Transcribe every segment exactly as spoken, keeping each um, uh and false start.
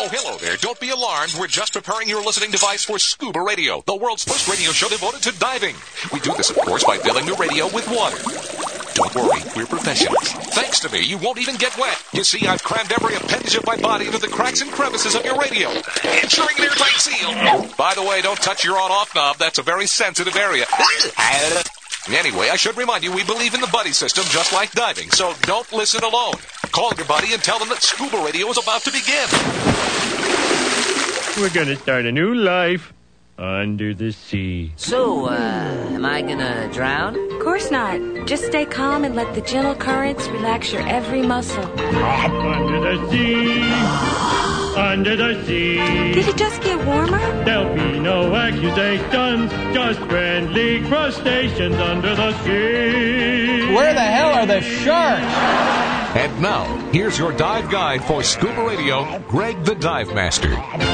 hello there. Don't be alarmed. We're just preparing your listening device for Scuba Radio, the world's first radio show devoted to diving. We do this, of course, by filling the radio with water. Don't worry, we're professionals. Thanks to me, you won't even get wet. You see, I've crammed every appendage of my body into the cracks and crevices of your radio, ensuring an airtight seal. By the way, don't touch your on-off knob. That's a very sensitive area. Anyway, I should remind you, we believe in the buddy system just like diving, so don't listen alone. Call your buddy and tell them that Scuba Radio is about to begin. We're gonna start a new life under the sea. So, uh, am I gonna drown? Of course not. Just stay calm and let the gentle currents relax your every muscle. Under the sea, under the sea. Did it just get warmer? There'll be no accusations, just friendly crustaceans under the sea. Where the hell are the sharks? And now, here's your dive guide for Scuba Radio, Greg the Dive Master.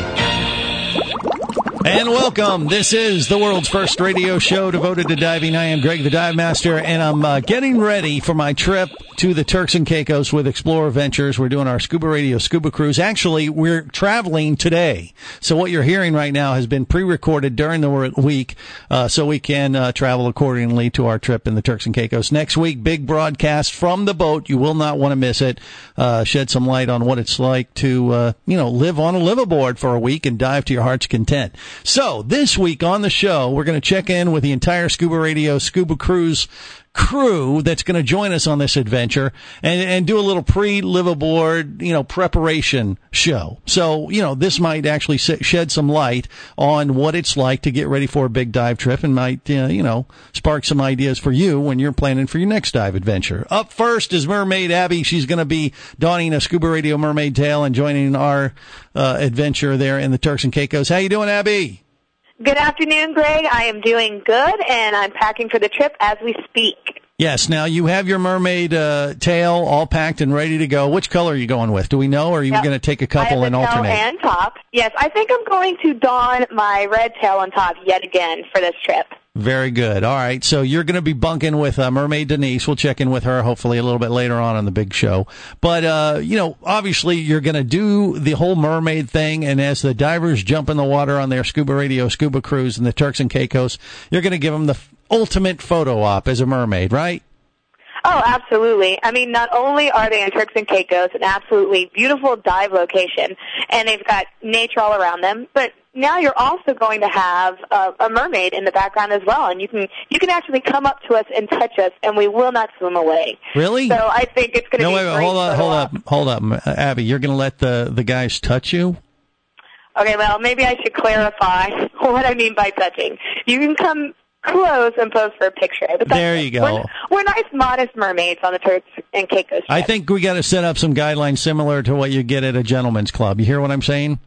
And welcome. This is the world's first radio show devoted to diving. I am Greg the Dive Master, and I'm uh, getting ready for my trip to the Turks and Caicos with Explorer Ventures. We're doing our Scuba Radio Scuba Cruise. Actually, we're traveling today. So what you're hearing right now has been pre-recorded during the week, uh, so we can uh, travel accordingly to our trip in the Turks and Caicos. Next week, big broadcast from the boat. You will not want to miss it. Uh, shed some light on what it's like to, uh, you know, live on a liveaboard for a week and dive to your heart's content. So this week on the show, we're going to check in with the entire Scuba Radio Scuba Cruise crew that's going to join us on this adventure and, and do a little pre-live aboard, you know, preparation show. So, you know, this might actually shed some light on what it's like to get ready for a big dive trip and might, uh, you know, spark some ideas for you when you're planning for your next dive adventure. Up first is Mermaid Abby. She's going to be donning a Scuba Radio mermaid tail and joining our uh, adventure there in the Turks and Caicos. How you doing, Abby? Good afternoon, Greg. I am doing good, and I'm packing for the trip as we speak. Yes. Now, you have your mermaid uh, tail all packed and ready to go. Which color are you going with? Do we know, or are you yep. going to take a couple and alternate? I have the tail and top. Yes, I think I'm going to don my red tail on top yet again for this trip. Very good. All right. So you're going to be bunking with uh, Mermaid Denise. We'll check in with her hopefully a little bit later on on the big show. But, uh, you know, obviously you're going to do the whole mermaid thing. And as the divers jump in the water on their Scuba Radio Scuba Cruise in the Turks and Caicos, you're going to give them the f- ultimate photo op as a mermaid, right? Oh, absolutely. I mean, not only are they in Turks and Caicos, an absolutely beautiful dive location, and they've got nature all around them, but now you're also going to have a, a mermaid in the background as well, and you can you can actually come up to us and touch us, and we will not swim away. Really? So I think it's going to no, be wait, wait, great. Hold on, hold up, hold up, Abby. You're going to let the the guys touch you? Okay, well, maybe I should clarify what I mean by touching. You can come close and pose for a picture. But there you go. We're, we're nice, modest mermaids on the Turks and Caicos trip. I think we got to set up some guidelines similar to what you get at a gentleman's club. You hear what I'm saying?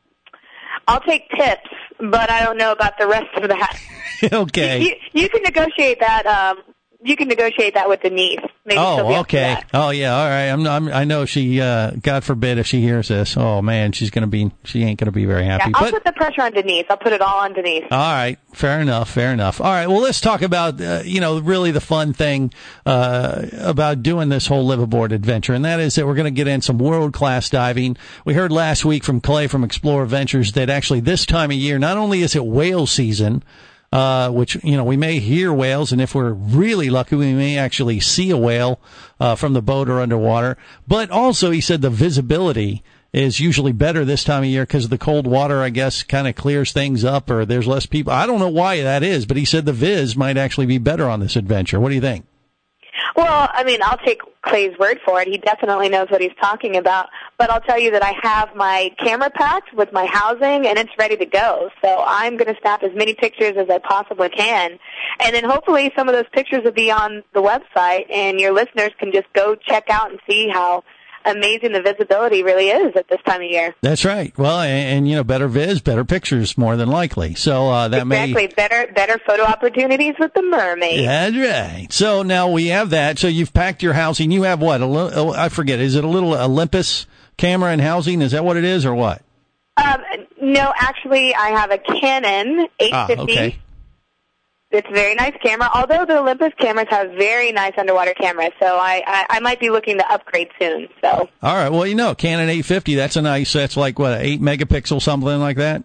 I'll take tips, but I don't know about the rest of that. Okay. You, you, you can negotiate that. Um, you can negotiate that with Denise. Maybe oh, okay. Oh, yeah. All right. I'm, I'm. I know she. Uh, God forbid if she hears this. Oh man, she's gonna be. She ain't gonna be very happy. Yeah, I'll but, put the pressure on Denise. I'll put it all on Denise. All right. Fair enough. Fair enough. All right. Well, let's talk about uh, you know really the fun thing uh, about doing this whole live aboard adventure, and that is that we're going to get in some world class diving. We heard last week from Clay from Explorer Ventures that actually this time of year, not only is it whale season. Uh, which, you know, we may hear whales, and if we're really lucky, we may actually see a whale, uh, from the boat or underwater. But also, he said the visibility is usually better this time of year because the cold water, I guess, kind of clears things up or there's less people. I don't know why that is, but he said the viz might actually be better on this adventure. What do you think? Well, I mean, I'll take Clay's word for it. He definitely knows what he's talking about. But I'll tell you that I have my camera packed with my housing, and it's ready to go. So I'm going to snap as many pictures as I possibly can. And then hopefully some of those pictures will be on the website, and your listeners can just go check out and see how amazing the visibility really is at this time of year. That's right. Well, and, and you know, better viz, better pictures, more than likely. So uh, that exactly. may Exactly. Better, better photo opportunities with the mermaid. That's right. So now we have that. So you've packed your housing. You have what? A little, I forget. Is it a little Olympus camera and housing? Is that what it is, or what? Um, no, actually, I have a Canon eight fifty. Ah, okay. It's a very nice camera, although the Olympus cameras have very nice underwater cameras, so I, I, I might be looking to upgrade soon. So. All right. Well, you know, Canon eight fifty, that's a nice, that's like, what, eight megapixel, something like that?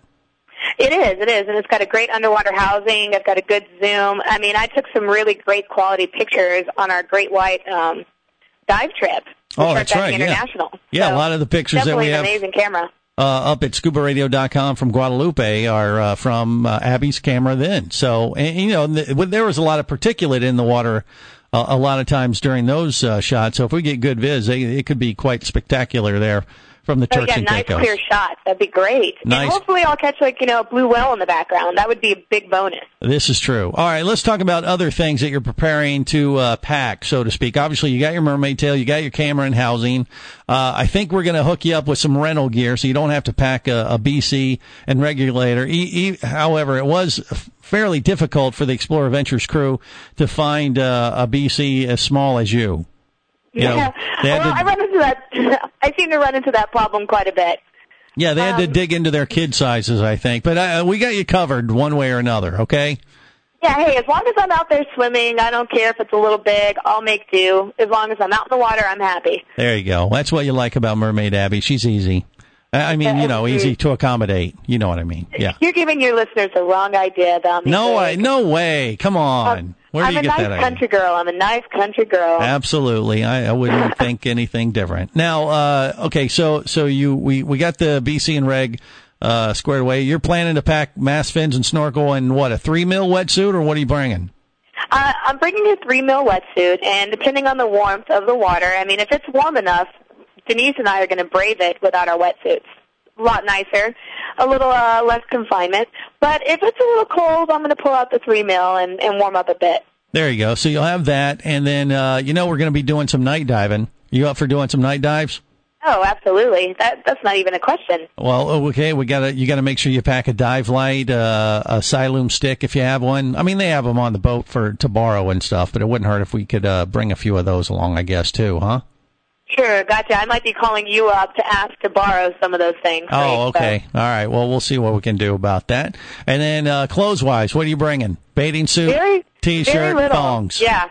It is, it is, and it's got a great underwater housing. It's got a good zoom. I mean, I took some really great quality pictures on our Great White um, dive trip. Oh, that's right, International. Yeah, yeah so a lot of the pictures that we have. Definitely an amazing camera. Uh, up at scuba radio dot com from Guadalupe are uh, from uh, Abby's camera then. So, and, you know, th- there was a lot of particulate in the water uh, a lot of times during those uh, shots. So if we get good viz, they, it could be quite spectacular there from the Turks oh, yeah, and nice Caicos. Clear shots. That'd be great. Nice. And hopefully I'll catch, like, you know, a blue whale in the background. That would be a big bonus. This is true. All right, let's talk about other things that you're preparing to uh, pack, so to speak. Obviously, you got your mermaid tail, you got your camera and housing. Uh, I think we're going to hook you up with some rental gear so you don't have to pack a, a B C and regulator. E- e- however, it was fairly difficult for the Explorer Ventures crew to find uh, a B C as small as you. You yeah. know, well, to, I run into that. I seem to run into that problem quite a bit. Yeah, they had um, to dig into their kid sizes, I think. But uh, we got you covered one way or another, okay? Yeah, hey, as long as I'm out there swimming, I don't care if it's a little big. I'll make do. As long as I'm out in the water, I'm happy. There you go. That's what you like about Mermaid Abby. She's easy. I mean, you know, easy to accommodate. You know what I mean? Yeah. You're giving your listeners the wrong idea about me. No, I, no way. Come on. Um, Where do I'm you a get nice that country idea? girl. I'm a nice country girl. Absolutely. I, I wouldn't think anything different. Now, uh, okay, so so you we, we got the B C and reg uh, squared away. You're planning to pack mast fins and snorkel in, what, a three mil wetsuit, or what are you bringing? Uh, I'm bringing a three mil wetsuit, and depending on the warmth of the water, I mean, if it's warm enough, Denise and I are going to brave it without our wetsuits. A lot nicer, a little uh, less confinement. But if it's a little cold, I'm going to pull out the three mil and, and warm up a bit. There you go. So you'll have that, and then uh, you know we're going to be doing some night diving. You up for doing some night dives? Oh, absolutely. That that's not even a question. Well, okay, we gotta you gotta make sure you pack a dive light, uh, a Siloom stick if you have one. I mean, they have them on the boat for to borrow and stuff, but it wouldn't hurt if we could uh, bring a few of those along, I guess, too, huh? Sure, gotcha. I might be calling you up to ask to borrow some of those things. Oh, right? okay. So. All right. Well, we'll see what we can do about that. And then uh, clothes-wise, what are you bringing? Bathing suit, very, T-shirt, very little. thongs? Yeah.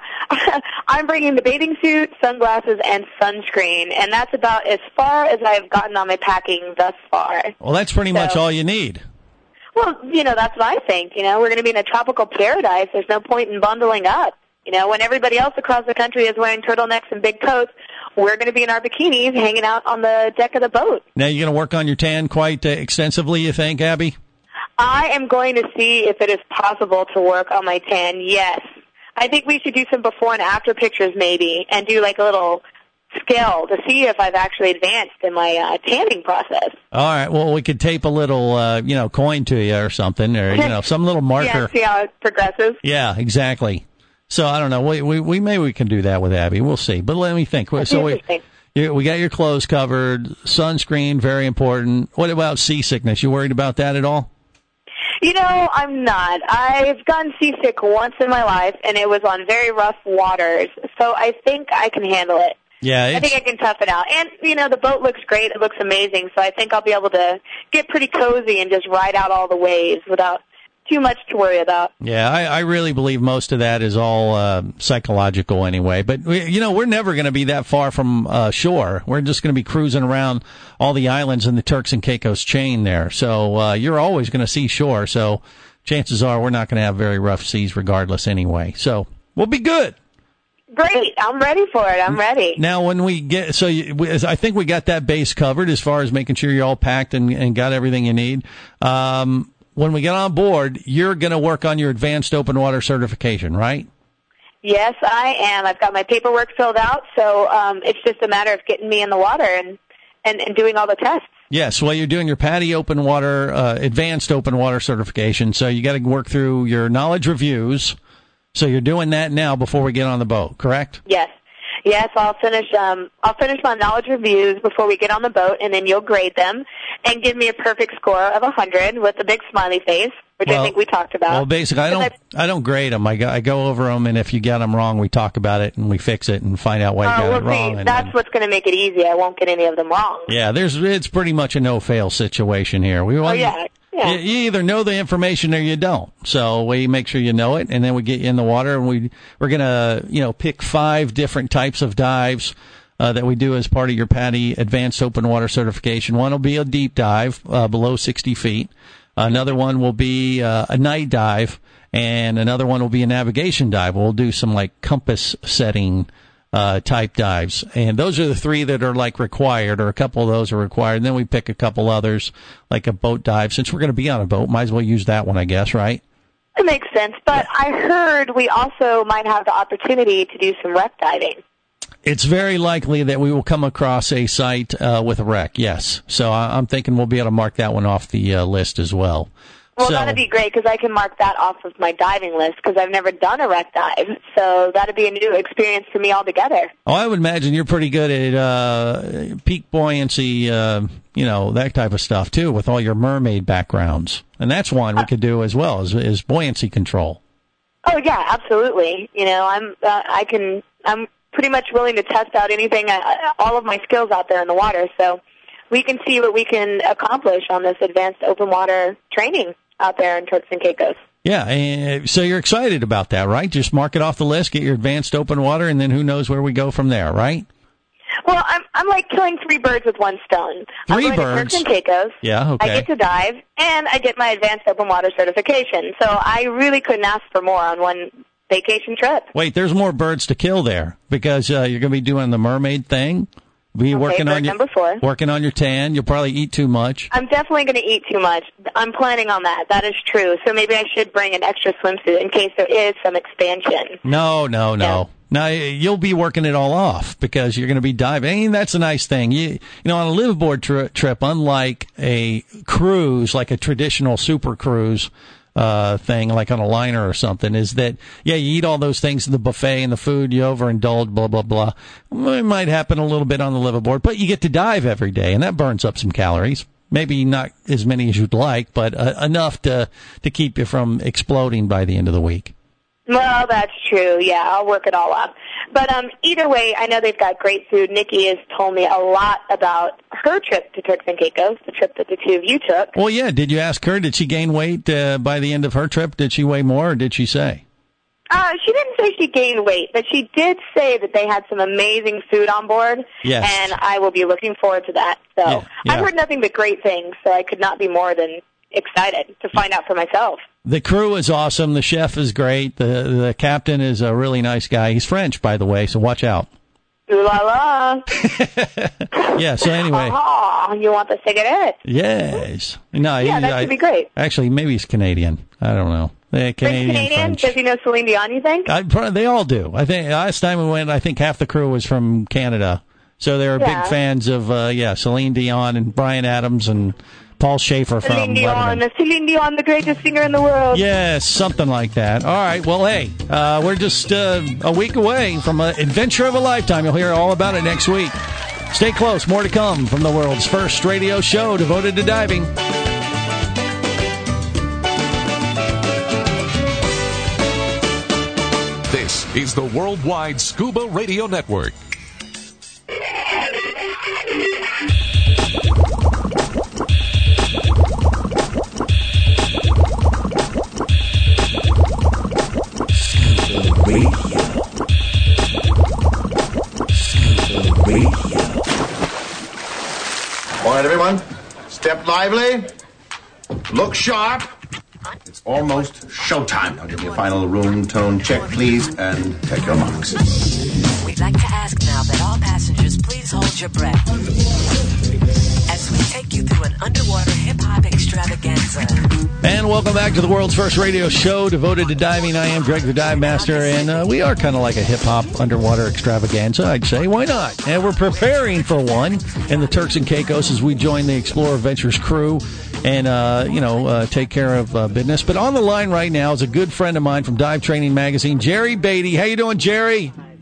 I'm bringing the bathing suit, sunglasses, and sunscreen, and that's about as far as I've gotten on my packing thus far. Well, that's pretty so, much all you need. Well, you know, that's what I think. You know, we're going to be in a tropical paradise. There's no point in bundling up. You know, when everybody else across the country is wearing turtlenecks and big coats, we're going to be in our bikinis hanging out on the deck of the boat. Now, you're going to work on your tan quite uh, extensively, you think, Abby? I am going to see if it is possible to work on my tan, yes. I think we should do some before and after pictures maybe and do like a little scale to see if I've actually advanced in my uh, tanning process. All right. Well, we could tape a little, uh, you know, coin to you or something, or, you know, some little marker. Yeah, see how it progresses. Yeah, exactly. So I don't know. We, we we maybe we can do that with Abby. We'll see. But let me think. That's so we you, we got your clothes covered. Sunscreen, very important. What about seasickness? You worried about that at all? You know, I'm not. I've gotten seasick once in my life, and it was on very rough waters. So I think I can handle it. Yeah, it's, I think I can tough it out. And, you know, the boat looks great. It looks amazing. So I think I'll be able to get pretty cozy and just ride out all the waves without too much to worry about. Yeah, I, I really believe most of that is all uh, psychological anyway. But, we, you know, we're never going to be that far from uh, shore. We're just going to be cruising around all the islands in the Turks and Caicos chain there. So uh, you're always going to see shore. So chances are we're not going to have very rough seas regardless anyway. So we'll be good. Great. I'm ready for it. I'm ready. Now, when we get, so you, we, I think we got that base covered as far as making sure you're all packed and, and got everything you need. Um, when we get on board, you're going to work on your advanced open water certification, right? Yes, I am. I've got my paperwork filled out, so um, it's just a matter of getting me in the water and, and, and doing all the tests. Yes, well, you're doing your PADI open water, uh, advanced open water certification, so you got to work through your knowledge reviews. So you're doing that now before we get on the boat, correct? Yes. Yes, I'll finish um I'll finish my knowledge reviews before we get on the boat, and then you'll grade them and give me a perfect score of one hundred with a big smiley face, which well, I think we talked about. Well, basically, I don't I, I don't grade them. I go, I go over them, and if you get them wrong, we talk about it and we fix it and find out why you uh, got we'll it wrong. See, and that's then, what's going to make it easy. I won't get any of them wrong. Yeah, there's it's pretty much a no-fail situation here. We want, oh, yeah. Yeah, Yeah. You, you either know the information or you don't. So we make sure you know it, and then we get you in the water, and we we're gonna you know pick five different types of dives uh, that we do as part of your PADI Advanced Open Water Certification. One will be a deep dive uh, below sixty feet. Another one will be uh, a night dive, and another one will be a navigation dive. We'll do some like compass setting uh type dives, and those are the three that are like required, or a couple of those are required, and then we pick a couple others like a boat dive. Since we're going to be on a boat, might as well use that one, I guess, right? It makes sense, but I heard we also might have the opportunity to do some wreck diving. It's very likely that we will come across a site uh with a wreck, yes. So I, I'm thinking we'll be able to mark that one off the uh, list as well. Well, so, that'd be great, because I can mark that off of my diving list, because I've never done a wreck dive. So that'd be a new experience for me altogether. Oh, I would imagine you're pretty good at uh peak buoyancy, uh, you know, that type of stuff, too, with all your mermaid backgrounds. And that's one we could do as well, is, is buoyancy control. Oh, yeah, absolutely. You know, I'm, uh, I can, I'm pretty much willing to test out anything, uh, all of my skills out there in the water. So we can see what we can accomplish on this advanced open water training out there in Turks and Caicos. Yeah, and so you're excited about that, right? Just mark it off the list, get your advanced open water, and then who knows where we go from there, right? Well, I'm I'm like killing three birds with one stone. Three I'm going birds? to Turks and Caicos. Yeah, okay. I get to dive, and I get my advanced open water certification. So I really couldn't ask for more on one vacation trip. Wait, there's more birds to kill there, because uh, you're going to be doing the mermaid thing. Be okay, working on your number four. working on your tan. You'll probably eat too much. I'm definitely going to eat too much. I'm planning on that. That is true. So maybe I should bring an extra swimsuit in case there is some expansion. No, no, no. Yeah. Now you'll be working it all off because you're going to be diving. And that's a nice thing. You, you know, on a liveaboard tri- trip, unlike a cruise, like a traditional super cruise uh thing, like on a liner or something, is that, yeah, you eat all those things in the buffet and the food, you overindulge, blah, blah, blah. It might happen a little bit on the liveaboard, but you get to dive every day, and that burns up some calories. Maybe not as many as you'd like, but uh, enough to to keep you from exploding by the end of the week. Well, that's true. Yeah, I'll work it all up. But um, either way, I know they've got great food. Nikki has told me a lot about her trip to Turks and Caicos, the trip that the two of you took. Well, yeah. Did you ask her? Did she gain weight uh, by the end of her trip? Did she weigh more, or did she say? Uh, she didn't say she gained weight, but she did say that they had some amazing food on board. Yes. And I will be looking forward to that. So Yeah, yeah. I've heard nothing but great things, so I could not be more than excited to find out for myself. The crew is awesome. The chef is great. The the captain is a really nice guy. He's French, by the way, so watch out. Ooh la la. Yeah, so anyway. Oh, you want the cigarette? Yes. No, Yeah, he, that I, could be great. Actually, maybe he's Canadian. I don't know. They're Canadian, Canadian? French. Does he know Celine Dion, you think? I, they all do. I think last time we went, I think half the crew was from Canada. So they were Yeah. big fans of, uh, yeah, Celine Dion and Bryan Adams and Paul Schaefer from Celine Dion, Lebanon. Celine Dion, the greatest singer in the world. Yes, something like that. All right. Well, hey, uh, we're just uh, a week away from an adventure of a lifetime. You'll hear all about it next week. Stay close. More to come from the world's first radio show devoted to diving. This is the Worldwide Scuba Radio Network. Radio. Scuba Radio. All right, everyone. Step lively. Look sharp. It's almost showtime. I'll give you a final room tone check, please, and take your marks. We'd like to ask now that all passengers please hold your breath as we take you through an underwater hip-hop extravaganza. And welcome back to the world's first radio show devoted to diving. I am Greg the Dive Master, and uh, we are kind of like a hip-hop underwater extravaganza, I'd say. Why not? And we're preparing for one in the Turks and Caicos as we join the Explorer Ventures crew and, uh, you know, uh, take care of uh, business. But on the line right now is a good friend of mine from Dive Training Magazine, Jerry Beatty. How you doing, Jerry?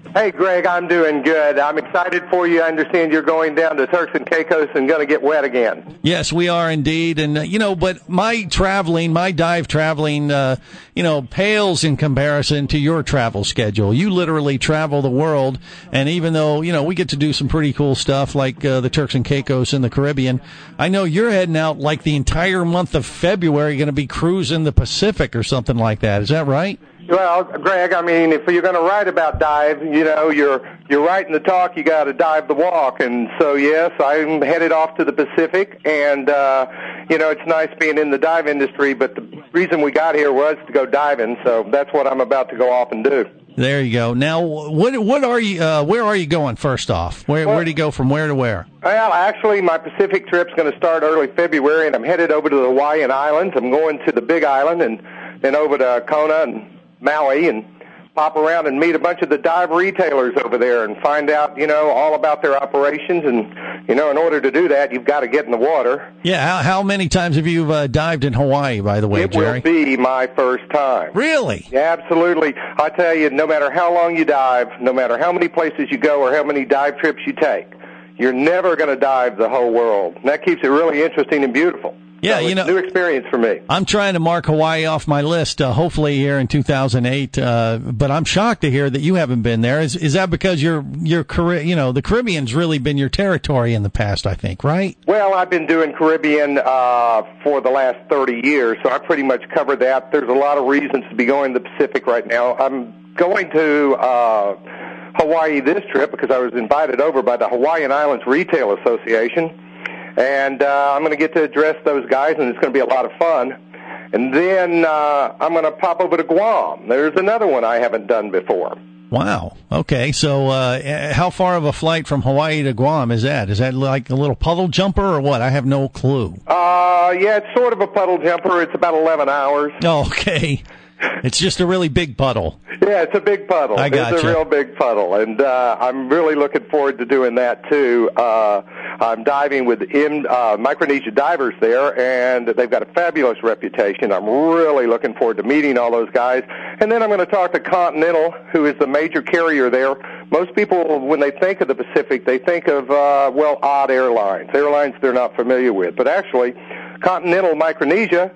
Hey, Greg, I'm doing good. I'm excited for you. I understand you're going down to Turks and Caicos and going to get wet again. Yes, we are indeed. And, uh, you know, but my traveling, my dive traveling, uh, you know, pales in comparison to your travel schedule. You literally travel the world. And even though, you know, we get to do some pretty cool stuff like uh, the Turks and Caicos in the Caribbean, I know you're heading out like the entire month of February, going to be cruising the Pacific or something like that. Is that right? Well, Greg, I mean, if you're going to write about dive, you know, you're you're writing the talk, you got to dive the walk. And so, yes, I'm headed off to the Pacific, and, uh, you know, it's nice being in the dive industry, but the reason we got here was to go diving, so that's what I'm about to go off and do. There you go. Now, what what are you? Uh, where are you going? First off, where well, where do you go from where to where? Well, actually, my Pacific trip's going to start early February, and I'm headed over to the Hawaiian Islands. I'm going to the Big Island, and then over to Kona and Maui, and pop around and meet a bunch of the dive retailers over there and find out, you know, all about their operations. And, you know, in order to do that, you've got to get in the water. Yeah, how, how many times have you uh, dived in Hawaii, by the way, it Jerry? It will be my first time. Really? Yeah, absolutely. I tell you, no matter how long you dive, no matter how many places you go or how many dive trips you take, you're never going to dive the whole world. And that keeps it really interesting and beautiful. Yeah, so you know, new experience for me. I'm trying to mark Hawaii off my list, uh, hopefully here in two thousand eight. Uh, but I'm shocked to hear that you haven't been there. Is is that because your your you know the Caribbean's really been your territory in the past? I think, right? Well, I've been doing Caribbean uh, for the last thirty years, so I pretty much covered that. There's a lot of reasons to be going to the Pacific right now. I'm going to uh, Hawaii this trip because I was invited over by the Hawaiian Islands Retail Association. And uh, I'm going to get to address those guys, and it's going to be a lot of fun. And then uh, I'm going to pop over to Guam. There's another one I haven't done before. Wow. Okay. So uh, how far of a flight from Hawaii to Guam is that? Is that like a little puddle jumper or what? I have no clue. Uh, yeah, it's sort of a puddle jumper. It's about eleven hours. Oh, okay. It's just a really big puddle. Yeah, it's a big puddle. I gotcha. It's a real big puddle, and uh, I'm really looking forward to doing that, too. Uh, I'm diving with M, uh, Micronesia divers there, and they've got a fabulous reputation. I'm really looking forward to meeting all those guys. And then I'm going to talk to Continental, who is the major carrier there. Most people, when they think of the Pacific, they think of, uh, well, odd airlines, airlines they're not familiar with. But actually, Continental Micronesia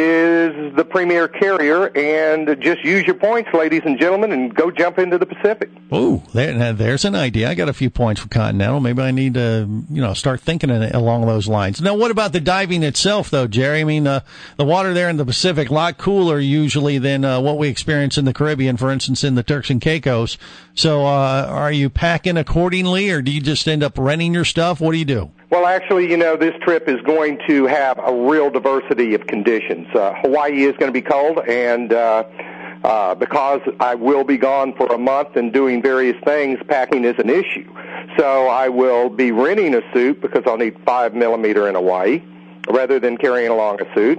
is the premier carrier, and just use your points, ladies and gentlemen, and go jump into the Pacific. Ooh, there, there's an idea. I got a few points for Continental. Maybe I need to, you know, start thinking along those lines. Now, what about the diving itself, though, Jerry? I mean, uh, the water there in the Pacific, a lot cooler usually than uh, what we experience in the Caribbean, for instance, in the Turks and Caicos. So uh, are you packing accordingly, or do you just end up renting your stuff? What do you do? Well, actually, you know, this trip is going to have a real diversity of conditions. Uh, Hawaii is going to be cold, and uh, uh, because I will be gone for a month and doing various things, packing is an issue. So I will be renting a suit because I'll need five millimeter in Hawaii rather than carrying along a suit.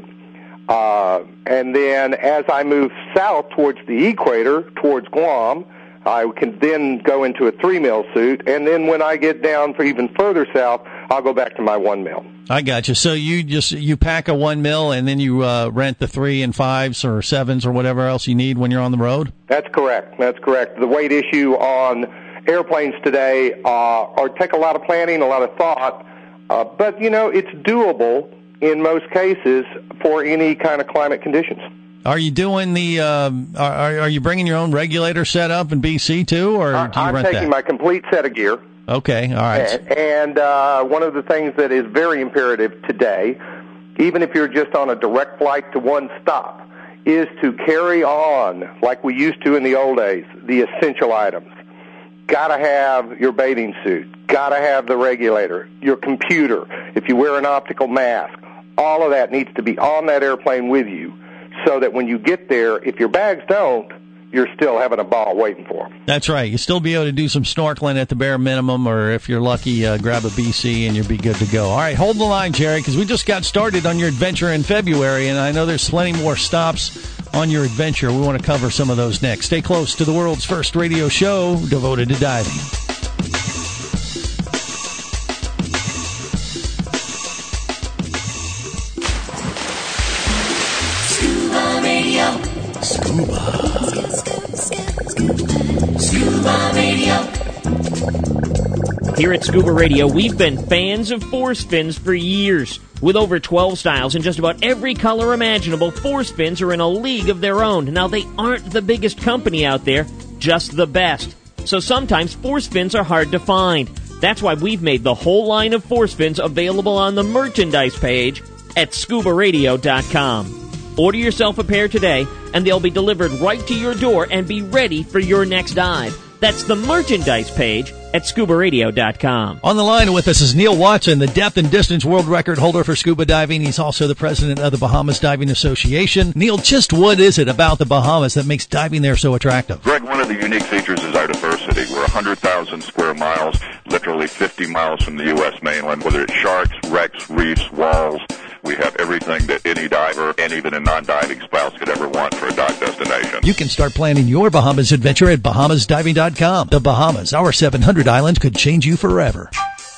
Uh, and then as I move south towards the equator, towards Guam, I can then go into a three mil suit, and then when I get down for even further south, I'll go back to my one mil. I got you. So you just you pack a one mil, and then you uh, rent the three and fives or sevens or whatever else you need when you're on the road. That's correct. That's correct. The weight issue on airplanes today uh, are take a lot of planning, a lot of thought, uh, but you know it's doable in most cases for any kind of climate conditions. Are you doing the? Uh, are are you bringing your own regulator set up in B C too, or do you I'm rent taking that? my complete set of gear. Okay, all right. And, and uh, one of the things that is very imperative today, even if you're just on a direct flight to one stop, is to carry on like we used to in the old days, the essential items. Got to have your bathing suit. Got to have the regulator, your computer. If you wear an optical mask, all of that needs to be on that airplane with you, so that when you get there, if your bags don't, you're still having a ball waiting for them. That's right. You'll still be able to do some snorkeling at the bare minimum, or if you're lucky, uh, grab a B C and you'll be good to go. All right, hold the line, Jerry, because we just got started on your adventure in February, and I know there's plenty more stops on your adventure. We want to cover some of those next. Stay close to the world's first radio show devoted to diving. Scuba Radio. Scuba. Scuba. Scuba. Scuba. Scuba Radio. Here at Scuba Radio, we've been fans of Force Fins for years. With over twelve styles and just about every color imaginable, Force Fins are in a league of their own. Now, they aren't the biggest company out there, just the best. So sometimes Force Fins are hard to find. That's why we've made the whole line of Force Fins available on the merchandise page at scuba radio dot com. Order yourself a pair today, and they'll be delivered right to your door and be ready for your next dive. That's the merchandise page at scuba radio dot com. On the line with us is Neil Watson, the depth and distance world record holder for scuba diving. He's also the president of the Bahamas Diving Association. Neil, just what is it about the Bahamas that makes diving there so attractive? Greg, one of the unique features is our diversity. We're one hundred thousand square miles, literally fifty miles from the U S mainland, whether it's sharks, wrecks, reefs, walls. We have everything that any diver and even a non-diving spouse could ever want for a dive destination. You can start planning your Bahamas adventure at bahamas diving dot com. The Bahamas, our seven hundred islands, could change you forever.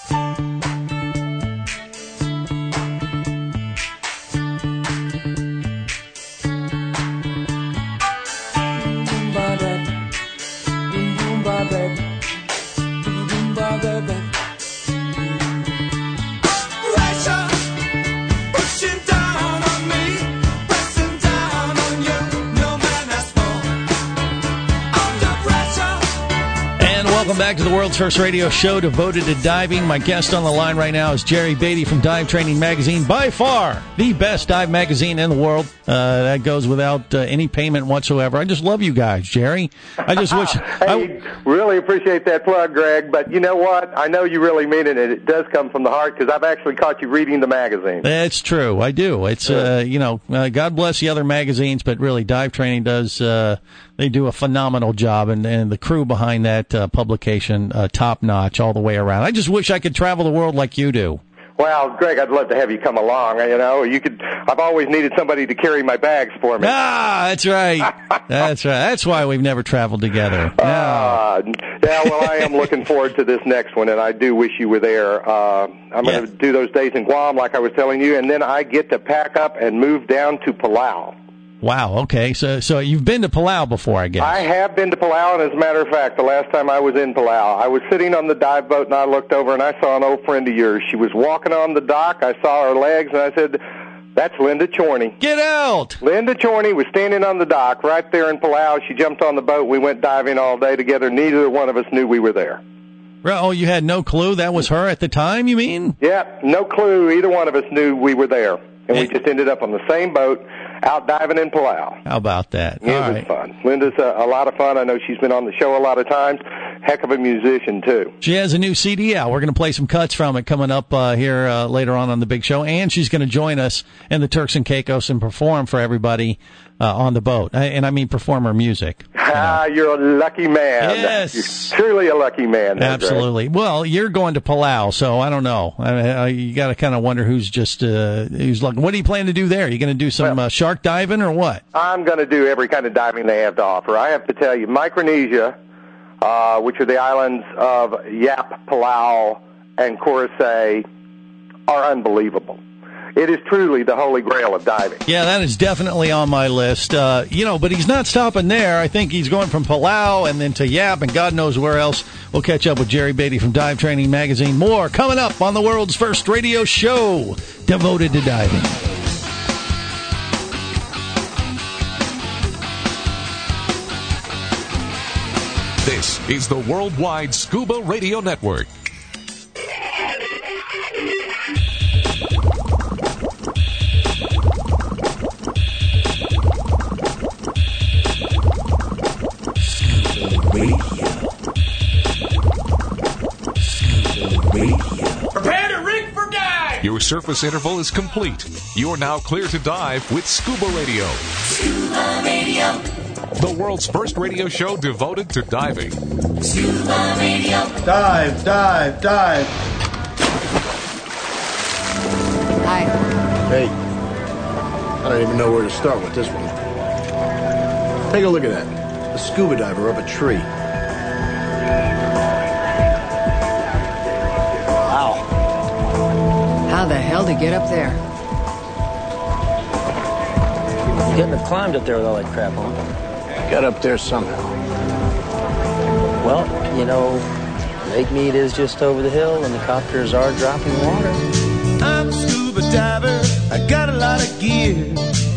Welcome back to the world's first radio show devoted to diving. My guest on the line right now is Jerry Beatty from Dive Training Magazine, by far the best dive magazine in the world. Uh, that goes without uh, any payment whatsoever. I just love you guys, Jerry. I just wish... hey, I, really appreciate that plug, Greg, but you know what? I know you really mean it, and it does come from the heart, because I've actually caught you reading the magazine. That's true. I do. It's, uh, you know, uh, God bless the other magazines, but really, Dive Training does... Uh, They do a phenomenal job, and, and the crew behind that uh, publication, uh, top-notch all the way around. I just wish I could travel the world like you do. Well, Greg, I'd love to have you come along. You know, you could. I've always needed somebody to carry my bags for me. Ah, that's right. That's right. That's why we've never traveled together. No. Uh, yeah, well, I am looking forward to this next one, and I do wish you were there. Uh, I'm Yeah. going to do those days in Guam, like I was telling you, and then I get to pack up and move down to Palau. Wow, okay. So so you've been to Palau before, I guess. I have been to Palau, and as a matter of fact, the last time I was in Palau, I was sitting on the dive boat, and I looked over, and I saw an old friend of yours. She was walking on the dock. I saw her legs, and I said, that's Linda Chorney. Get out! Linda Chorney was standing on the dock right there in Palau. She jumped on the boat. We went diving all day together. Neither one of us knew we were there. Oh, you had no clue that was her at the time, you mean? Yeah, no clue. Either one of us knew we were there. And we just ended up on the same boat out diving in Palau. How about that? It All was right. fun. Linda's a, a lot of fun. I know she's been on the show a lot of times. Heck of a musician, too. She has a new C D out. We're going to play some cuts from it coming up uh, here uh, later on on the big show. And she's going to join us in the Turks and Caicos and perform for everybody uh, on the boat. I, and I mean perform her music. Ah, you're a lucky man. Yes. You're truly a lucky man. there, Greg. Absolutely. Well, you're going to Palau, so I don't know. I, I, you got to kind of wonder who's just uh, who's looking. What do you plan to do there? You going to do some Well, uh, shark diving or what? I'm going to do every kind of diving they have to offer. I have to tell you, Micronesia, uh, which are the islands of Yap, Palau, and Curacao, are unbelievable. It is truly the holy grail of diving. Yeah, that is definitely on my list. Uh, you know, but he's not stopping there. I think he's going from Palau and then to Yap and God knows where else. We'll catch up with Jerry Beatty from Dive Training Magazine. More coming up on the world's first radio show devoted to diving. This is the Worldwide Scuba Radio Network. Prepare to rig for dive! Your surface interval is complete. You're now clear to dive with Scuba Radio. Scuba Radio. The world's first radio show devoted to diving. Scuba Radio. Dive, dive, dive. Hi. Hey, I don't even know where to start with this one. Take a look at that. A scuba diver up a tree. Wow. How the hell to get up there? Couldn't have climbed up there with all that crap on. Got up there somehow. Well, you know, Lake Mead is just over the hill and the copters are dropping water. I'm a scuba diver, I got a lot of gear,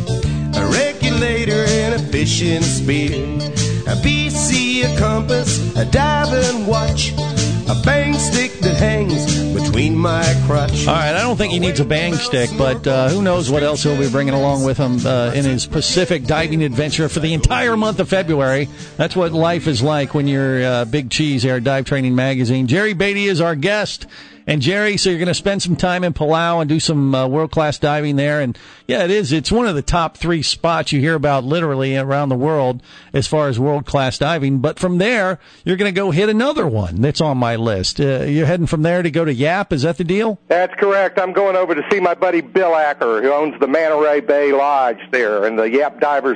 a regulator and a fishing spear, a B C, a compass, a diving watch, a bang stick that hangs between my crotch. All right, I don't think he needs a bang stick, but uh, who knows what else he'll be bringing along with him uh, in his Pacific diving adventure for the entire month of February. That's what life is like when you're uh, Big Cheese here at Dive Training Magazine. Jerry Beatty is our guest. And, Jerry, so you're going to spend some time in Palau and do some uh, world-class diving there. And, yeah, it is. It's one of the top three spots you hear about literally around the world as far as world-class diving. But from there, you're going to go hit another one that's on my list. Uh, you're heading from there to go to Yap. Is that the deal? That's correct. I'm going over to see my buddy Bill Acker, who owns the Manta Ray Bay Lodge there and the Yap Divers.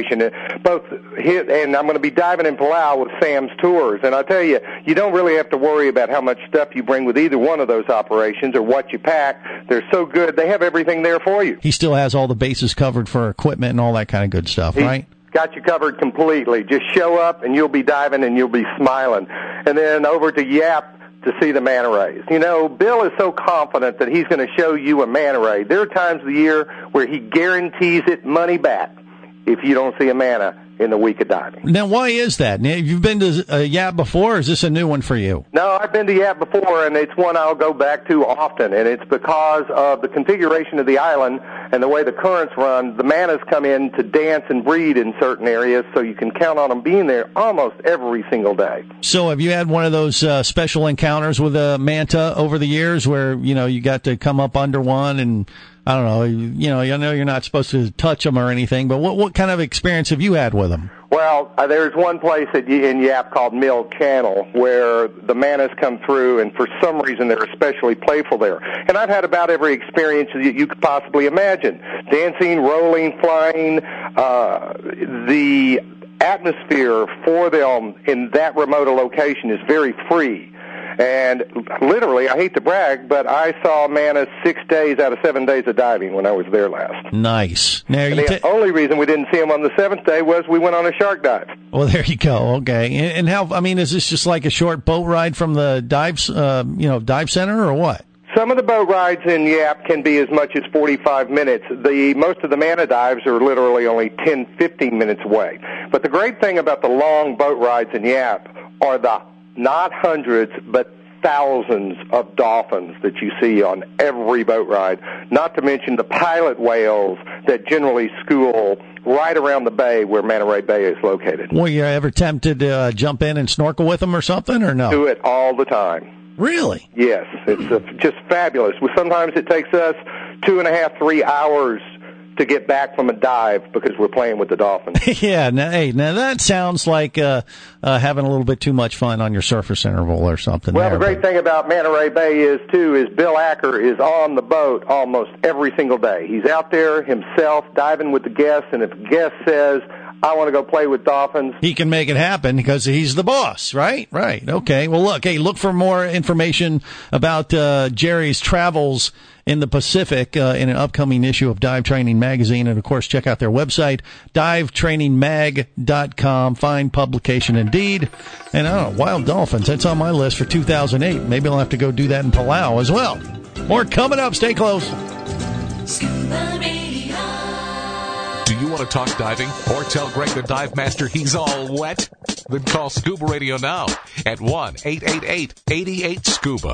Both hit, and I'm going to be diving in Palau with Sam's Tours. And I tell you, you don't really have to worry about how much stuff you bring with either one of those operations or what you pack. They're so good; they have everything there for you. He still has all the bases covered for equipment and all that kind of good stuff, He's right? Got you covered completely. Just show up, and you'll be diving, and you'll be smiling. And then over to Yap to see the manta rays. You know, Bill is so confident that he's going to show you a manta ray. There are times of the year where he guarantees it money back if you don't see a manta in the week of diving. Now, why is that? Now, you've been to uh, Yap before, or is this a new one for you? No, I've been to Yap before, and it's one I'll go back to often, and it's because of the configuration of the island and the way the currents run. The mantas come in to dance and breed in certain areas, so you can count on them being there almost every single day. So have you had one of those uh, special encounters with a manta over the years where, you know, you got to come up under one and I don't know, you, you know, I know you're not supposed to touch them or anything, but what what kind of experience have you had with them? Well, uh, there's one place at, in Yap called Mill Channel where the mantas come through, and for some reason they're especially playful there. And I've had about every experience that you could possibly imagine. Dancing, rolling, flying, uh, the atmosphere for them in that remote a location is very free. And literally, I hate to brag, but I saw mantas six days out of seven days of diving when I was there last. Nice. Now, and you the ta- only reason we didn't see them on the seventh day was we went on a shark dive. Well, there you go. Okay. And, and how, I mean, is this just like a short boat ride from the dive, uh, you know, dive center or what? Some of the boat rides in Yap can be as much as forty-five minutes. The most of the manta dives are literally only ten, fifteen minutes away. But the great thing about the long boat rides in Yap are the not hundreds, but thousands of dolphins that you see on every boat ride, not to mention the pilot whales that generally school right around the bay where Manta Ray Bay is located. Were you ever tempted to uh, jump in and snorkel with them or something, or no? Do it all the time. Really? Yes, it's uh, just fabulous. Well, sometimes it takes us two and a half, three hours to get back from a dive because we're playing with the dolphins. Yeah, now, hey, now that sounds like uh, uh, having a little bit too much fun on your surface interval or something. Well, there, the great but... thing about Manta Ray Bay is, too, is Bill Acker is on the boat almost every single day. He's out there himself diving with the guests, and if a guest says, I want to go play with dolphins, he can make it happen because he's the boss, right? Right. Okay. Well, look, hey, look for more information about uh, Jerry's travels in the Pacific uh, in an upcoming issue of Dive Training Magazine. And, of course, check out their website, dive training mag dot com. Fine publication indeed. And, I don't know, wild dolphins, that's on my list for two thousand eight. Maybe I'll have to go do that in Palau as well. More coming up. Stay close. Do you want to talk diving or tell Greg the Dive Master he's all wet? Then call Scuba Radio now at one eight eight eight, eight eight, SCUBA.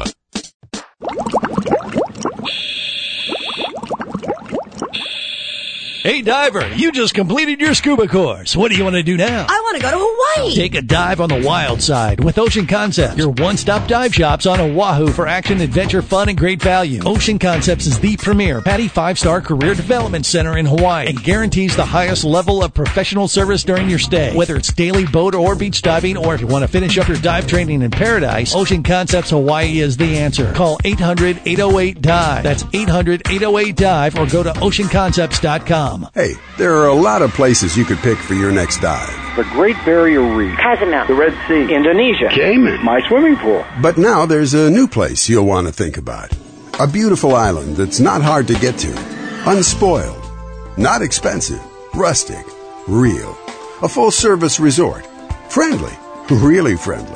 Hey, diver, you just completed your scuba course. What do you want to do now? I want to go to Hawaii. Take a dive on the wild side with Ocean Concepts, your one-stop dive shops on Oahu for action, adventure, fun, and great value. Ocean Concepts is the premier PADI five-star career development center in Hawaii and guarantees the highest level of professional service during your stay. Whether it's daily boat or beach diving, or if you want to finish up your dive training in paradise, Ocean Concepts Hawaii is the answer. Call eight hundred, eight oh eight, dive. That's eight hundred, eight oh eight, dive, or go to ocean concepts dot com. Hey, there are a lot of places you could pick for your next dive. The Great Barrier Reef, Cozumel, the Red Sea, Indonesia, Cayman, my swimming pool. But now there's a new place you'll want to think about. A beautiful island that's not hard to get to. Unspoiled. Not expensive. Rustic. Real. A full-service resort. Friendly. Really friendly.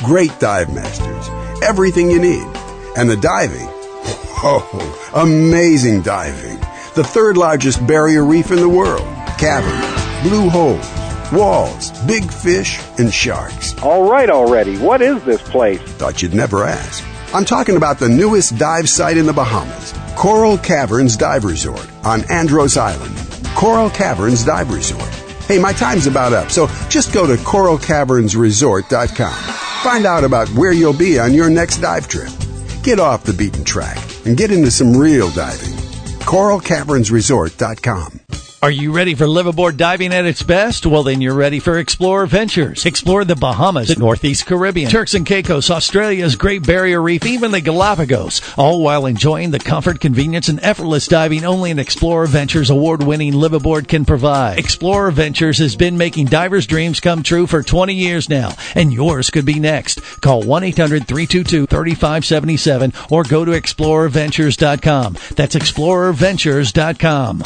great dive masters, everything you need. And the diving, oh, amazing diving. The third largest barrier reef in the world. Caverns, blue holes, walls, big fish, and sharks. All right already. What is this place? Thought you'd never ask. I'm talking about the newest dive site in the Bahamas, Coral Caverns Dive Resort on Andros Island. Coral Caverns Dive Resort. Hey, my time's about up, so just go to coral caverns resort dot com. Find out about where you'll be on your next dive trip. Get off the beaten track and get into some real diving. coral caverns resort dot com. Are you ready for liveaboard diving at its best? Well, then you're ready for Explorer Ventures. Explore the Bahamas, the Northeast Caribbean, Turks and Caicos, Australia's Great Barrier Reef, even the Galapagos, all while enjoying the comfort, convenience, and effortless diving only an Explorer Ventures award-winning liveaboard can provide. Explorer Ventures has been making divers' dreams come true for twenty years now, and yours could be next. Call one eight hundred three two two three five seven seven or go to explorer ventures dot com. That's explorer ventures dot com.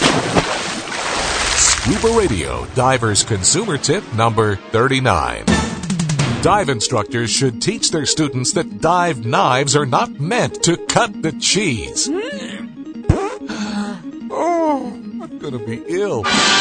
Scuba Radio Divers Consumer Tip number thirty-nine. Dive instructors should teach their students that dive knives are not meant to cut the cheese. Oh, I'm gonna be ill.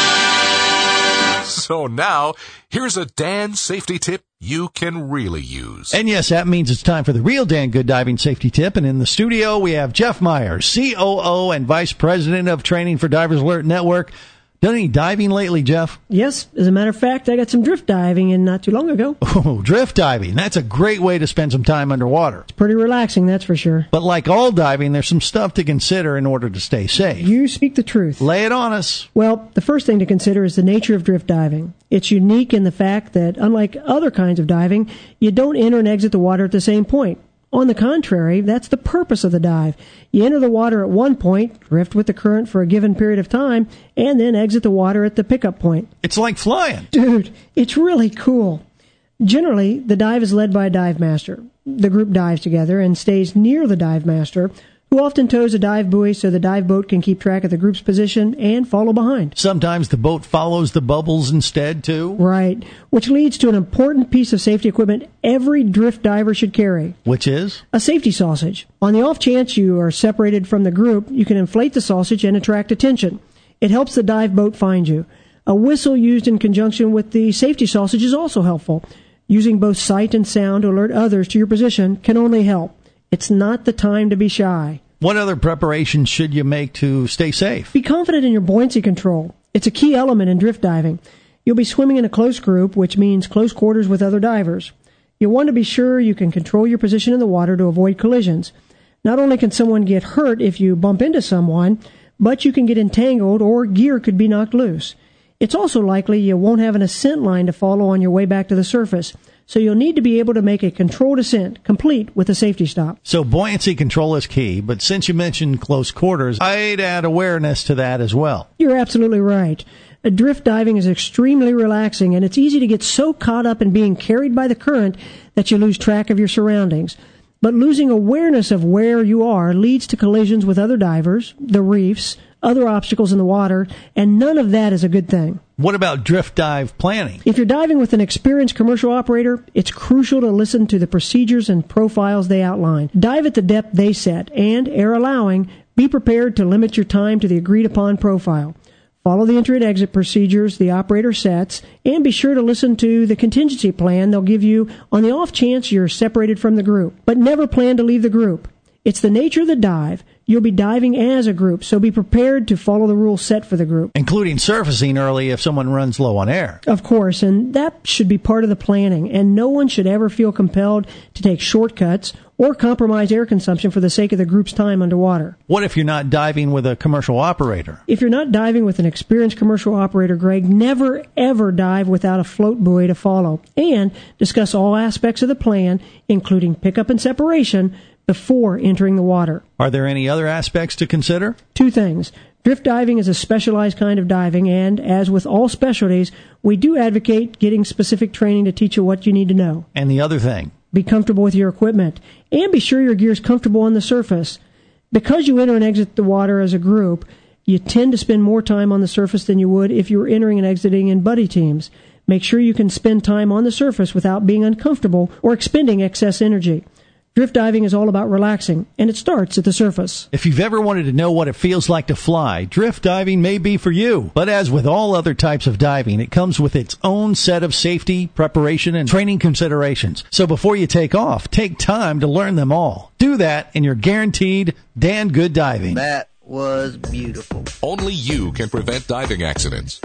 So now, here's a Dan safety tip you can really use. And yes, that means it's time for the real Dan Good Diving Safety Tip. And in the studio, we have Jeff Myers, C O O and Vice President of Training for Divers Alert Network. Done any diving lately, Jeff? Yes. As a matter of fact, I got some drift diving in not too long ago. Oh, drift diving. That's a great way to spend some time underwater. It's pretty relaxing, that's for sure. But like all diving, there's some stuff to consider in order to stay safe. You speak the truth. Lay it on us. Well, the first thing to consider is the nature of drift diving. It's unique in the fact that, unlike other kinds of diving, you don't enter and exit the water at the same point. On the contrary, that's the purpose of the dive. You enter the water at one point, drift with the current for a given period of time, and then exit the water at the pickup point. It's like flying. Dude, it's really cool. Generally, the dive is led by a dive master. The group dives together and stays near the dive master, who often tows a dive buoy so the dive boat can keep track of the group's position and follow behind. Sometimes the boat follows the bubbles instead, too. Right, which leads to an important piece of safety equipment every drift diver should carry. Which is? A safety sausage. On the off chance you are separated from the group, you can inflate the sausage and attract attention. It helps the dive boat find you. A whistle used in conjunction with the safety sausage is also helpful. Using both sight and sound to alert others to your position can only help. It's not the time to be shy. What other preparations should you make to stay safe? Be confident in your buoyancy control. It's a key element in drift diving. You'll be swimming in a close group, which means close quarters with other divers. You'll want to be sure you can control your position in the water to avoid collisions. Not only can someone get hurt if you bump into someone, but you can get entangled or gear could be knocked loose. It's also likely you won't have an ascent line to follow on your way back to the surface. So you'll need to be able to make a controlled ascent, complete with a safety stop. So buoyancy control is key, but since you mentioned close quarters, I'd add awareness to that as well. You're absolutely right. A drift diving is extremely relaxing, and it's easy to get so caught up in being carried by the current that you lose track of your surroundings. But losing awareness of where you are leads to collisions with other divers, the reefs, other obstacles in the water, and none of that is a good thing. What about drift dive planning? If you're diving with an experienced commercial operator, it's crucial to listen to the procedures and profiles they outline. Dive at the depth they set, and, air allowing, be prepared to limit your time to the agreed-upon profile. Follow the entry and exit procedures the operator sets, and be sure to listen to the contingency plan they'll give you on the off chance you're separated from the group. But never plan to leave the group. It's the nature of the dive. You'll be diving as a group, so be prepared to follow the rules set for the group. Including surfacing early if someone runs low on air. Of course, and that should be part of the planning, and no one should ever feel compelled to take shortcuts or compromise air consumption for the sake of the group's time underwater. What if you're not diving with a commercial operator? If you're not diving with an experienced commercial operator, Greg, never ever dive without a float buoy to follow, and discuss all aspects of the plan, including pickup and separation, before entering the water. Are there any other aspects to consider? Two things. Drift diving is a specialized kind of diving, and as with all specialties, we do advocate getting specific training to teach you what you need to know. And the other thing? Be comfortable with your equipment, and be sure your gear is comfortable on the surface. Because you enter and exit the water as a group, you tend to spend more time on the surface than you would if you were entering and exiting in buddy teams. Make sure you can spend time on the surface without being uncomfortable or expending excess energy. Drift diving is all about relaxing, and it starts at the surface. If you've ever wanted to know what it feels like to fly, drift diving may be for you. But as with all other types of diving, it comes with its own set of safety, preparation, and training considerations. So before you take off, take time to learn them all. Do that, and you're guaranteed damn good diving. That was beautiful. Only you can prevent diving accidents.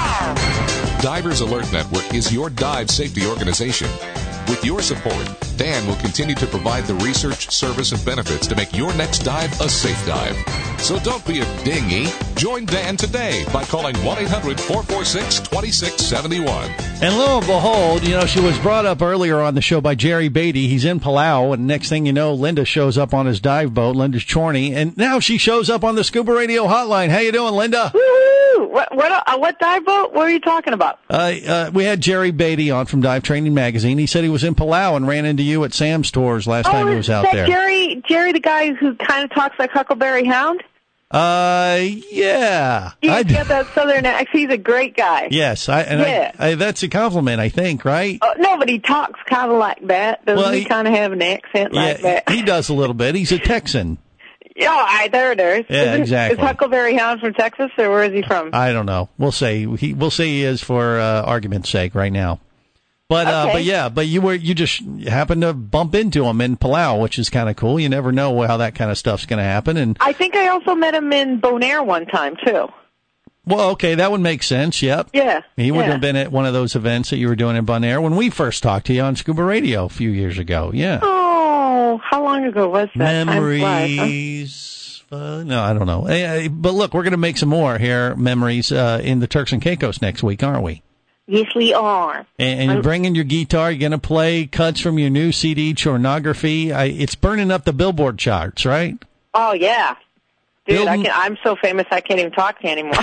Divers Alert Network is your dive safety organization. With your support, Dan will continue to provide the research, service, and benefits to make your next dive a safe dive. So don't be a dinghy. Join Dan today by calling one eight hundred four four six two six seven one. And lo and behold, you know, she was brought up earlier on the show by Jerry Beatty. He's in Palau, and next thing you know, Linda shows up on his dive boat, Linda Chorney, and now she shows up on the Scuba Radio hotline. How you doing, Linda? Woo-hoo! What, what, uh, what dive boat? What are you talking about? Uh, uh, we had Jerry Beatty on from Dive Training Magazine. He said he was in Palau and ran into you at Sam's Stores last oh, time he was out that there. Jerry, Jerry, the guy who kind of talks like Huckleberry Hound? Uh, yeah. He's I, got that southern accent. He's a great guy. Yes, I, and yeah. I, I, that's a compliment, I think, right? Oh, no, but he talks kind of like that. Doesn't Well, he, he- kind of have an accent Yeah, like that? he does a little bit. He's a Texan. Yeah, all right, there it is. Yeah, is it, exactly. Is Huckleberry Hound from Texas, or where is he from? I don't know. We'll say he. We'll say he is for uh, argument's sake right now. But uh, Okay. but yeah, but you were you just happened to bump into him in Palau, which is kind of cool. You never know how that kind of stuff's going to happen. And I think I also met him in Bonaire one time, too. well, okay, that would make sense. Yep. Yeah. He would yeah. have been at one of those events that you were doing in Bonaire when we first talked to you on Scuba Radio a few years ago. Yeah. Oh, how long ago was that? Time flies, huh? Memories. Uh, no, I don't know. Eh, eh, But look, we're going to make some more here, memories, uh, in the Turks and Caicos next week, aren't we? Yes, we are. And, and you're bringing your guitar. You're going to play cuts from your new C D, Chornography. I, it's burning up the Billboard charts, right? Oh, yeah. Dude, I Building- can, I'm so famous I can't even talk to you anymore.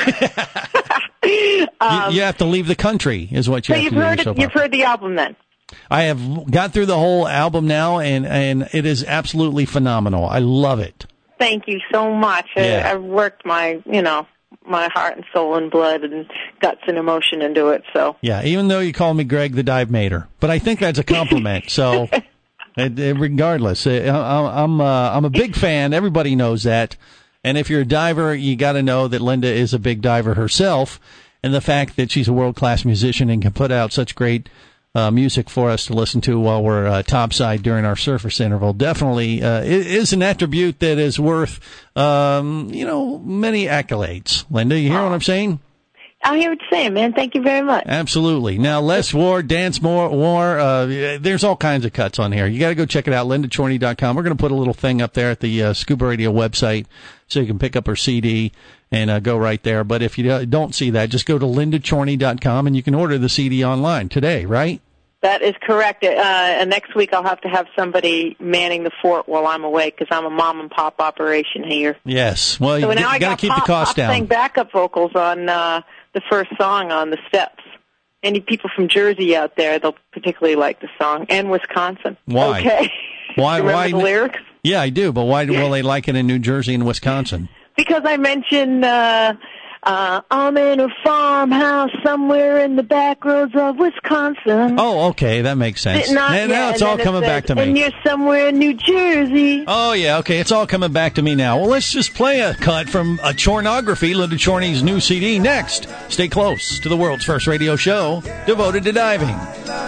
um, you, you have to leave the country, is what you so have you've to do. heard, so it, you've far. heard the album then? I have got through the whole album now, and, and it is absolutely phenomenal. I love it. Thank you so much. Yeah. I, I've worked my, you know, my heart and soul and blood and guts and emotion into it. So Yeah, even though you call me Greg the Dive Mater, but I think that's a compliment. So, it, it, regardless, I, I, I'm uh, I'm a big fan. Everybody knows that. And if you're a diver, you got to know that Linda is a big diver herself, and the fact that she's a world class musician and can put out such great uh, music for us to listen to while we're uh, topside during our surface interval definitely uh, is an attribute that is worth um, you know many accolades. Linda, you hear what I'm saying? I hear what you're saying, man. Thank you very much. Absolutely. Now, less war, dance more, war. Uh, there's all kinds of cuts on here. You got to go check it out, linda chorney dot com. We're going to put a little thing up there at the uh, Scuba Radio website so you can pick up her C D and uh, go right there. But if you don't see that, just go to linda chorney dot com and you can order the C D online today, right? That is correct. Uh, and next week I'll have to have somebody manning the fort while I'm away because I'm a mom and pop operation here. Yes. Well, so you now I got to got keep pop, the cost pop down. sang backup vocals on uh, the first song on the steps. Any people from Jersey out there, they'll particularly like the song, and Wisconsin. Why? Okay. Why? Remember why? the lyrics? Yeah, I do. But why will they like it in New Jersey and Wisconsin? Because I mentioned uh, uh, I'm in a farmhouse somewhere in the back roads of Wisconsin. Oh, okay, that makes sense. Not, now, yeah, now it's and all then coming it back to says, me. And you're somewhere in New Jersey. Oh, yeah, okay, it's all coming back to me now. Well, let's just play a cut from a Chornography, Linda Chorney's new C D, next. Stay close to the world's first radio show devoted to diving.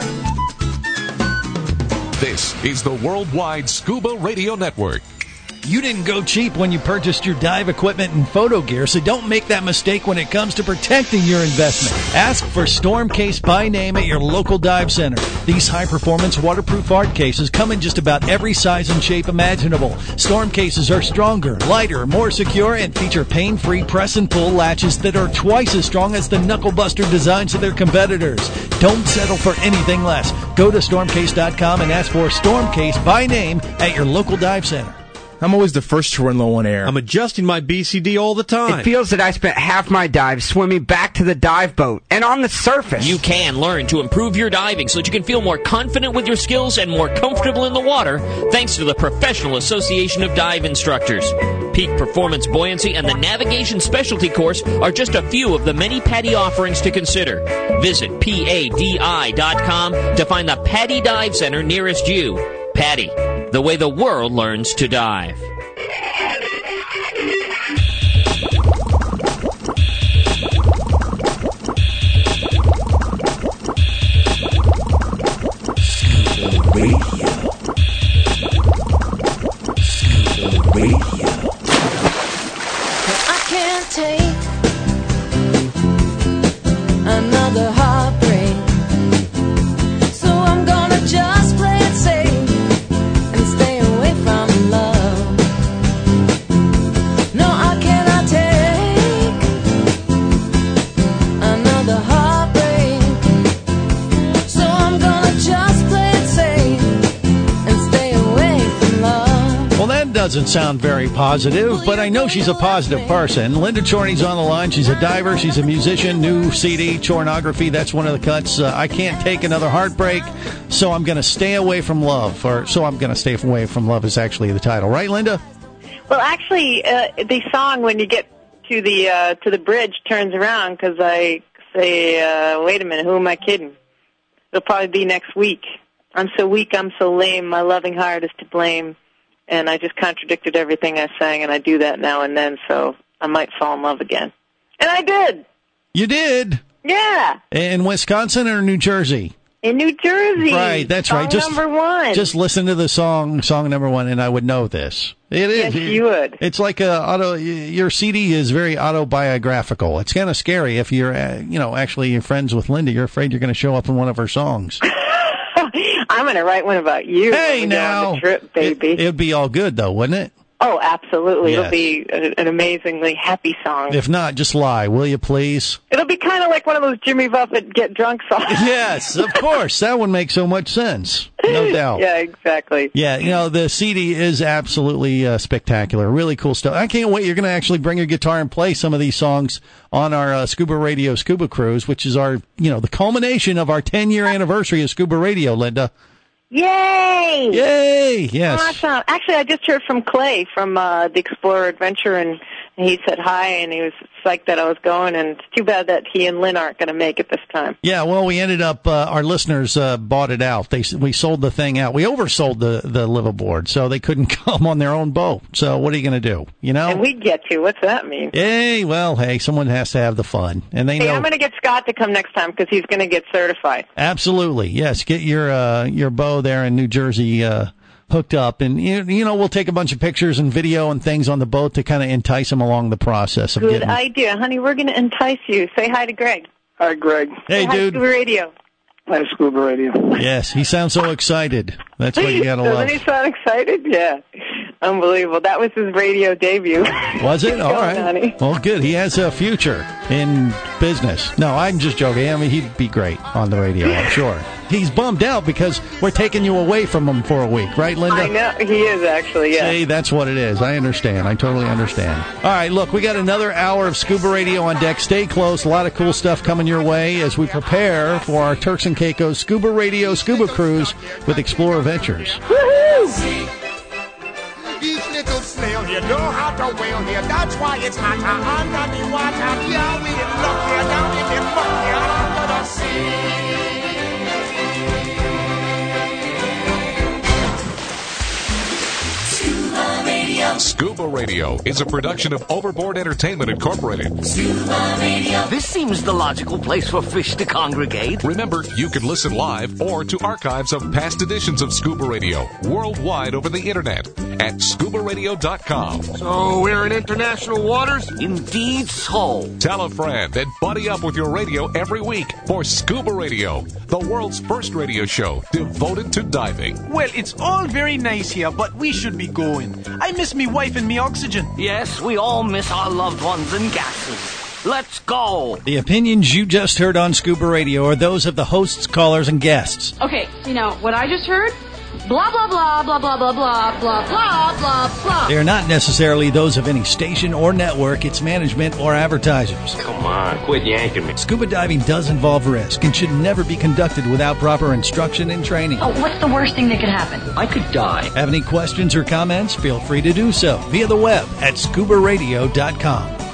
This is the Worldwide Scuba Radio Network. You didn't go cheap when you purchased your dive equipment and photo gear, so don't make that mistake when it comes to protecting your investment. Ask for Stormcase by name at your local dive center. These high-performance waterproof hard cases come in just about every size and shape imaginable. Storm cases are stronger, lighter, more secure, and feature pain-free press and pull latches that are twice as strong as the knuckle-buster designs of their competitors. Don't settle for anything less. Go to stormcase dot com and ask for Stormcase by name at your local dive center. I'm always the first to run low on air. I'm adjusting my B C D all the time. It feels that I spent half my dive swimming back to the dive boat and on the surface. You can learn to improve your diving so that you can feel more confident with your skills and more comfortable in the water thanks to the Professional Association of Dive Instructors. Peak Performance Buoyancy and the Navigation Specialty Course are just a few of the many PADI offerings to consider. Visit P A D I dot com to find the PADI Dive Center nearest you. PADI, the way the world learns to dive. Radio. Radio. I can't take another heartbreak, so I'm gonna just play it safe and stay away from love. No, I cannot take another heartbreak, so I'm gonna just play it safe and stay away from love. Well, that doesn't sound very positive, but I know she's a positive person. Linda Chorney's on the line. She's a diver. She's a musician. New C D, Chornography. That's one of the cuts. Uh, I can't take another heartbreak, so I'm going to stay away from love. Or so I'm going to stay away from love is actually the title, right, Linda? Well, actually, uh, the song when you get to the uh, to the bridge turns around because I say, uh, "Wait a minute, who am I kidding?" It'll probably be next week. I'm so weak, I'm so lame. My loving heart is to blame. And I just contradicted everything I sang, and I do that now and then, so I might fall in love again. And I did. You did? Yeah. In Wisconsin or New Jersey? In New Jersey. Right, that's song right. Just, number one. Just listen to the song, song number one, and I would know this. It is. Yes, you would. It's like a auto. Your C D is very autobiographical. It's kind of scary if you're, uh, you know, actually you're friends with Linda. You're afraid you're going to show up in one of her songs. I'm going to write one about you. Hey, when we now. go on the trip, baby. It would be all good, though, wouldn't it? Oh, absolutely. Yes. It'll be a, an amazingly happy song. If not, just lie, will you please? It'll be kind of like one of those Jimmy Buffett get drunk songs. Yes, of course. That would make so much sense. No doubt. Yeah, exactly. Yeah, you know, the C D is absolutely uh, spectacular. Really cool stuff. I can't wait. You're going to actually bring your guitar and play some of these songs on our uh, Scuba Radio Scuba Cruise, which is our, you know, the culmination of our ten-year anniversary of Scuba Radio, Linda. Yay! Yay! Yes. Awesome. Actually, I just heard from Clay from uh, the Explorer Adventure, and he said hi, and he was psyched that I was going, and it's too bad that he and Lynn aren't going to make it this time. Yeah, well, we ended up, uh, our listeners uh, bought it out. They We sold the thing out. We oversold the, the liveaboard, so they couldn't come on their own boat. So what are you going to do, you know? And we get to. What's that mean? Hey, well, hey, someone has to have the fun. And they hey, know. I'm going to get Scott to come next time because he's going to get certified. Absolutely, yes. Get your uh, your bow there in New Jersey uh, hooked up, and you, you know we'll take a bunch of pictures and video and things on the boat to kind of entice them along the process of Good getting. idea, honey. We're going to entice you. Say hi to Greg. Hi, Greg. Hey, Say hi dude. to Scuba Radio. Hi, Scuba Radio. Yes, he sounds so excited. That's what you gotta Doesn't love. he sound excited? Yeah. Unbelievable. That was his radio debut. Was it? Keep All going, right. honey. Well, good. He has a future in business. No, I'm just joking. I mean, he'd be great on the radio, I'm sure. He's bummed out because we're taking you away from him for a week, right, Linda? I know. He is, actually, yeah. See, that's what it is. I understand. I totally understand. All right, look, we got another hour of Scuba Radio on deck. Stay close. A lot of cool stuff coming your way as we prepare for our Turks and Caicos Scuba Radio Scuba Cruise with Explorer Ventures. Woohoo! Each little snail here know how to whale here. That's why it's hotter under the water. Yeah, we in luck here, down in the muck here under the sea. Scuba Radio. Scuba Radio is a production of Overboard Entertainment Incorporated. Scuba Radio. This seems the logical place for fish to congregate. Remember, you can listen live or to archives of past editions of Scuba Radio worldwide over the internet at scuba radio dot com. So we're in international waters? Indeed so. Tell a friend and buddy up with your radio every week for Scuba Radio, the world's first radio show devoted to diving. Well, it's all very nice here, but we should be going. I miss me wife and me oxygen. Yes, we all miss our loved ones and gases. Let's go. The opinions you just heard on Scuba Radio are those of the hosts, callers, and guests. Okay, you know, what I just heard, blah, blah, blah, blah, blah, blah, blah, blah, blah, blah, blah. They are not necessarily those of any station or network, its management, or advertisers. Come on, quit yanking me. Scuba diving does involve risk and should never be conducted without proper instruction and training. Oh, what's the worst thing that could happen? I could die. Have any questions or comments? Feel free to do so via the web at scuba radio dot com.